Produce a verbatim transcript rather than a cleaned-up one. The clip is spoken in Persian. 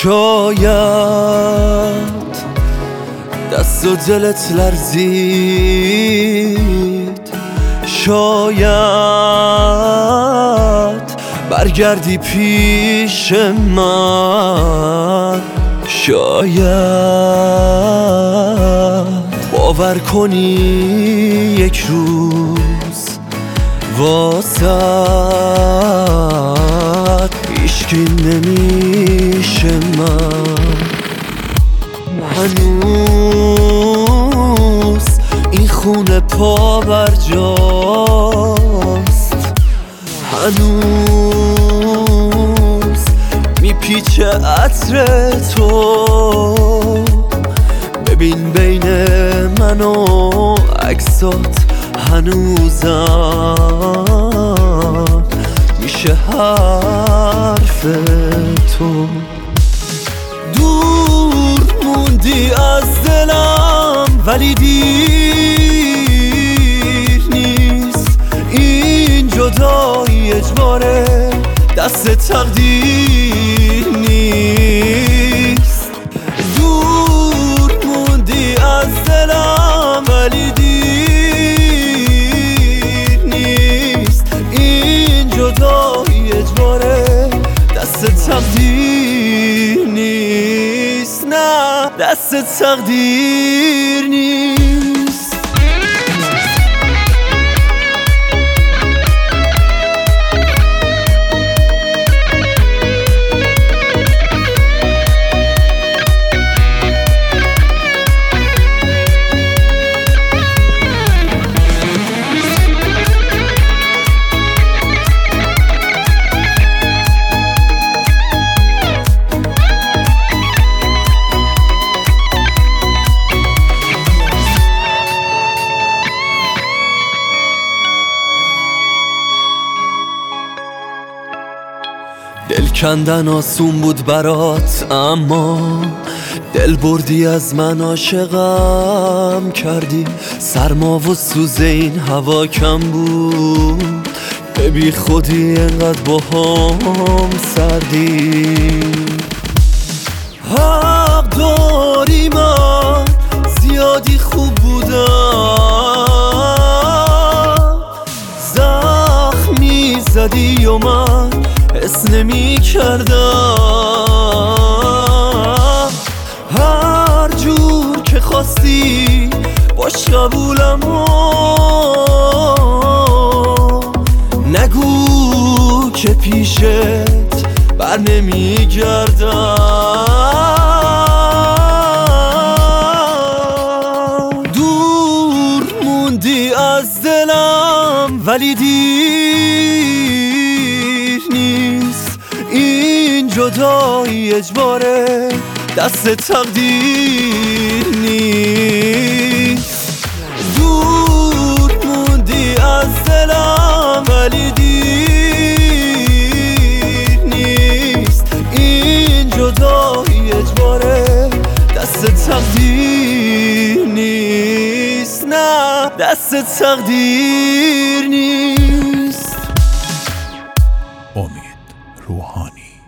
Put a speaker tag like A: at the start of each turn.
A: شاید دست و دلت لرزید، شاید برگردی پیش من، شاید باور کنی یک روز واسد هیچکی نمیشه. من هنوز این خونه پا بر جاست، هنوز میپیچه عطر تو. ببین بین من و عکسات هنوزم میشه حرف تو. دور موندی از دلم ولی دیر نیست، این جدایی اجباره دست تقدیر نیست. دور موندی از دلم ولی دیر نیست، این جدایی اجباره دست تقدیر نیست، نه دست تقدیر نیست. دل کندن آسون بود برات، اما دل بردی از من، عاشقم کردی. سرما و سوز این هوا کم بود، به بی خودی انقدر با هم سردی. حق داری من زیادی خوب بودم، زخمی زدی و من حس نمی کردم. هر جور که خواستی باش قبولم و نگو که پیشت بر نمی گردم. دور موندی از دلم ولی دیر نیست، این جدایی اجباره دست تقدیر نیست. دور موندی از دلم ولی دیر نیست، این جدایی اجباره دست تقدیر نیست، نه دست تقدیر نیست.
B: امید روحانی.